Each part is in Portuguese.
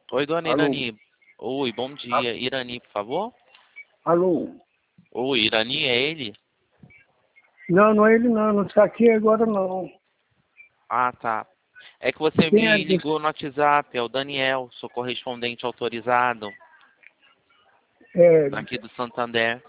Oi, dona Alô? Irani. Oi, bom A- dia. Irani, por favor? Alô? Oi, Irani, é ele? Não, não é ele não, não está aqui agora não. Ah, tá. É que você Quem é me desse? ligou no WhatsApp, é o Daniel, sou correspondente autorizado, É, aqui do Santander.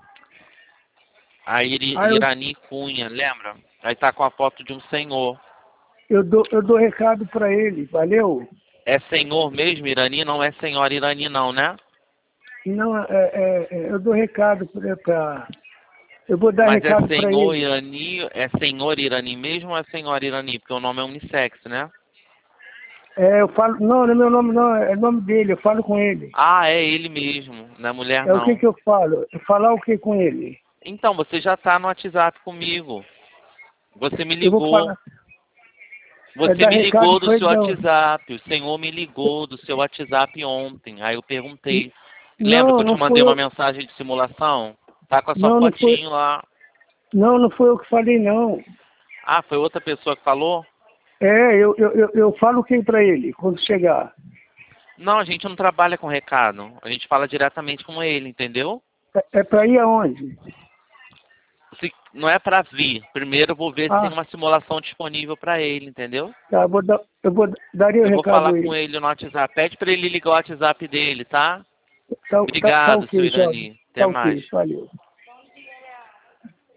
A ah, Irani Cunha, lembra? Aí tá com a foto de um senhor. eu dou recado para ele, valeu? É senhor mesmo, Irani? Não é senhora Irani, não, né? Não, eu dou recado para. Eu vou dar Mas é recado para senhor ele. Irani, é senhor Irani mesmo ou é senhora Irani? Porque o nome é unissex, né? É, eu falo, não é meu nome não, é nome dele, eu falo com ele. Ah, é ele mesmo, não é mulher É o que não. que eu falo? Eu falar o que com ele? Então, você já tá no WhatsApp comigo. Você me Eu vou ligou. falar, Você dar me recado ligou do para ele seu não. WhatsApp. O senhor me ligou do seu WhatsApp ontem. Aí eu perguntei. Lembra que Não, eu te não mandei foi uma eu. mensagem de simulação? Tá com a sua Não, não foi. fotinho lá. Não, não foi eu que falei não. Ah, foi outra pessoa que falou? Eu falo o que para ele quando chegar? Não, a gente não trabalha com recado. A gente fala diretamente com ele, entendeu? É para ir aonde? Não é pra vir. Primeiro eu vou ver se tem Ah, uma simulação disponível pra ele, entendeu? tá, eu vou daria o Eu vou falar recado com aí. ele no WhatsApp. Pede pra ele ligar o WhatsApp dele, tá? Tá Obrigado, seu ok, Jorge. Irani. Até Tá mais. ok, valeu.